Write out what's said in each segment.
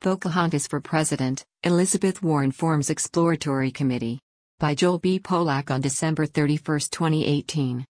Pocahontas for President, Elizabeth Warren forms exploratory committee. By Joel B. Polak on December 31, 2018.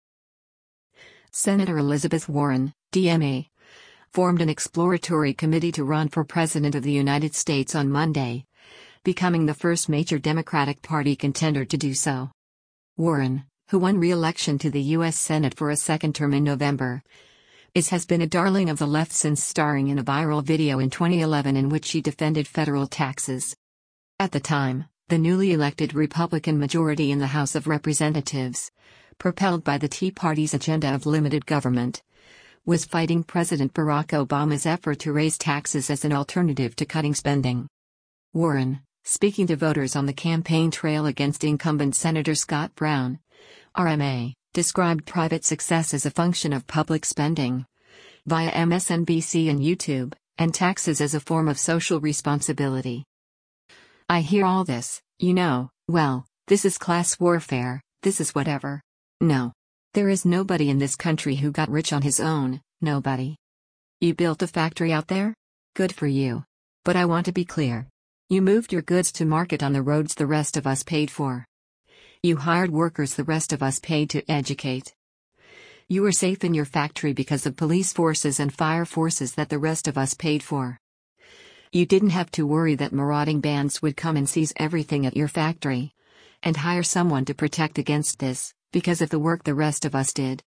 Senator Elizabeth Warren, DMA, formed an exploratory committee to run for President of the United States on Monday, becoming the first major Democratic Party contender to do so. Warren, who won re-election to the U.S. Senate for a second term in November, has been a darling of the left since starring in a viral video in 2011 in which she defended federal taxes. At the time, the newly elected Republican majority in the House of Representatives, propelled by the Tea Party's agenda of limited government, was fighting President Barack Obama's effort to raise taxes as an alternative to cutting spending. Warren, speaking to voters on the campaign trail against incumbent Senator Scott Brown, RMA, described private success as a function of public spending via MSNBC and YouTube, and taxes as a form of social responsibility. I hear all this, well, this is class warfare, this is whatever. No. There is nobody in this country who got rich on his own, nobody. You built a factory out there? Good for you. But I want to be clear. You moved your goods to market on the roads the rest of us paid for. You hired workers the rest of us paid to educate. You were safe in your factory because of police forces and fire forces that the rest of us paid for. You didn't have to worry that marauding bands would come and seize everything at your factory, and hire someone to protect against this, because of the work the rest of us did.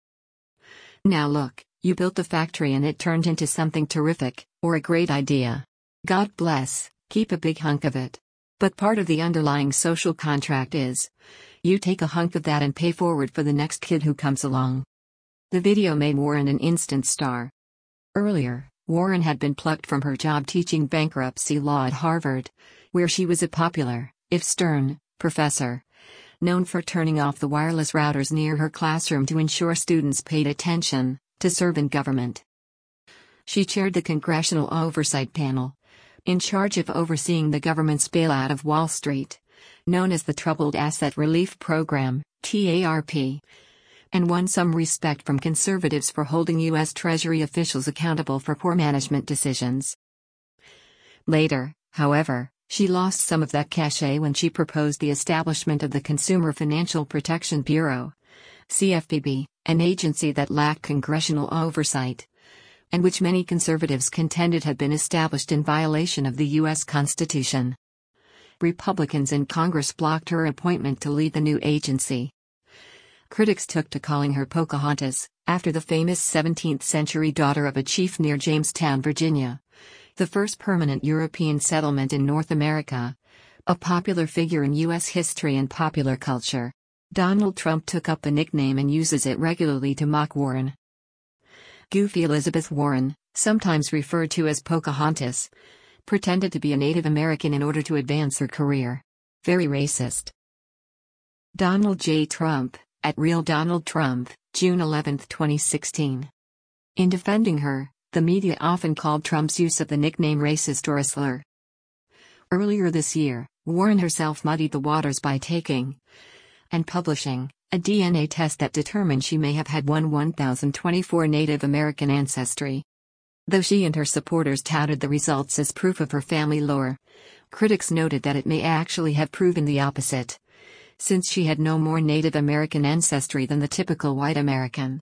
Now look, you built the factory and it turned into something terrific, or a great idea. God bless, keep a big hunk of it. But part of the underlying social contract is, you take a hunk of that and pay forward for the next kid who comes along. The video made Warren an instant star. Earlier, Warren had been plucked from her job teaching bankruptcy law at Harvard, where she was a popular, if stern, professor, known for turning off the wireless routers near her classroom to ensure students paid attention to serve in government. She chaired the Congressional Oversight Panel, in charge of overseeing the government's bailout of Wall Street, known as the Troubled Asset Relief Program, TARP, and won some respect from conservatives for holding U.S. Treasury officials accountable for poor management decisions. Later, however, she lost some of that cachet when she proposed the establishment of the Consumer Financial Protection Bureau, CFPB, an agency that lacked congressional oversight, and which many conservatives contended had been established in violation of the U.S. Constitution. Republicans in Congress blocked her appointment to lead the new agency. Critics took to calling her Pocahontas, after the famous 17th-century daughter of a chief near Jamestown, Virginia, the first permanent European settlement in North America, a popular figure in U.S. history and popular culture. Donald Trump took up the nickname and uses it regularly to mock Warren. Goofy Elizabeth Warren, sometimes referred to as Pocahontas, pretended to be a Native American in order to advance her career. Very racist. Donald J. Trump, at Real Donald Trump, June 11, 2016. In defending her, the media often called Trump's use of the nickname racist or a slur. Earlier this year, Warren herself muddied the waters by taking and publishing a DNA test that determined she may have had 1024 Native American ancestry. Though she and her supporters touted the results as proof of her family lore, critics noted that it may actually have proven the opposite, since she had no more Native American ancestry than the typical white American.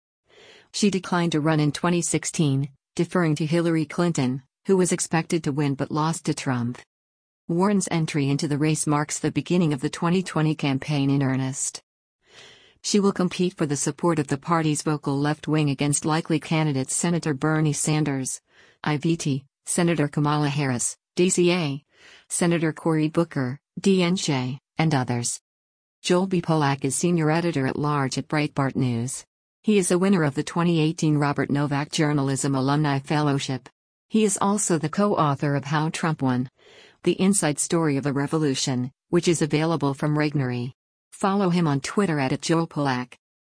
She declined to run in 2016, deferring to Hillary Clinton, who was expected to win but lost to Trump. Warren's entry into the race marks the beginning of the 2020 campaign in earnest. She will compete for the support of the party's vocal left wing against likely candidates Senator Bernie Sanders, IVT, Senator Kamala Harris, DCA, Senator Cory Booker, DNJ, and others. Joel B. Polak is senior editor-at-large at Breitbart News. He is a winner of the 2018 Robert Novak Journalism Alumni Fellowship. He is also the co-author of How Trump Won: The Inside Story of a Revolution, which is available from Regnery. Follow him on Twitter @JoelPolak.